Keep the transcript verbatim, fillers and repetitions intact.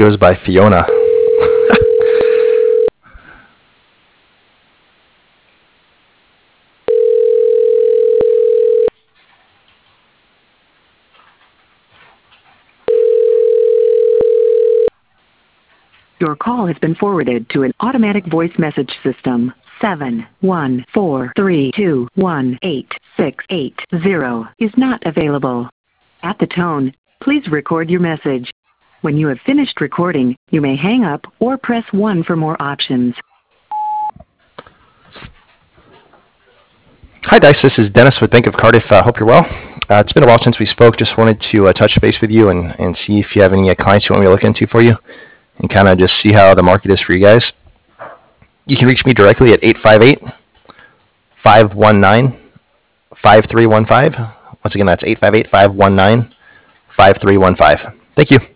goes by Fiona. Your call has been forwarded to an automatic voice message system. seven one four three two one eight six eight zero is not available. At the tone, please record your message. When you have finished recording, you may hang up or press one for more options. Hi, Dice. This is Dennis with Bank of Cardiff. I uh, hope you're well. Uh, it's been a while since we spoke. Just wanted to uh, touch base with you and, and see if you have any uh, clients you want me to look into for you and kind of just see how the market is for you guys. You can reach me directly at eight five eight, five one nine, five three one five. Once again, that's eight five eight, five one nine, five three one five. Thank you.